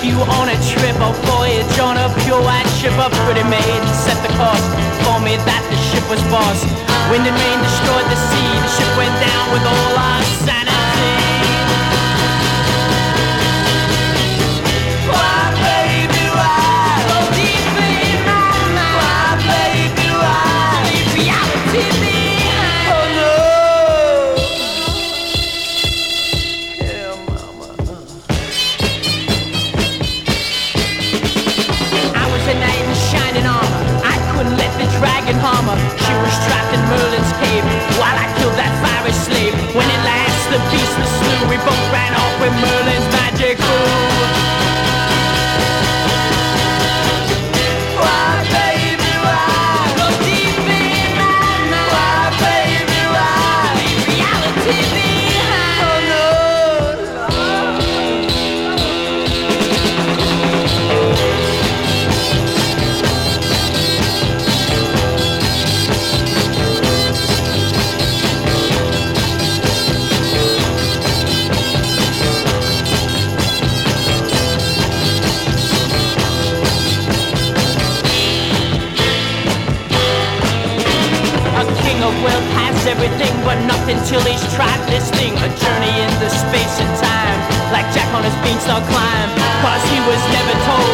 you on a trip, a voyage on a pure white ship, a pretty maid set the course for me that the ship was boss. Wind and rain destroyed the sea, the ship went down with all our sanity. Why, baby, why? So deep in my mind. Why, baby, why? Leave reality behind. Oh no. Yeah, mama. I was a knight in shining armor. I couldn't let the dragon harm her. She was trapped in Merlin's cave while I killed that fiery slave. When at last the beast was slew, we both ran off with Merlin's magic crew. Why, baby, why? Go deep in my mind. Why, baby, why? Leave reality behind. Oh no. A wealth has everything but nothing till he's tried this thing. A journey into space and time, like Jack on his beanstalk climb. Cause he was never told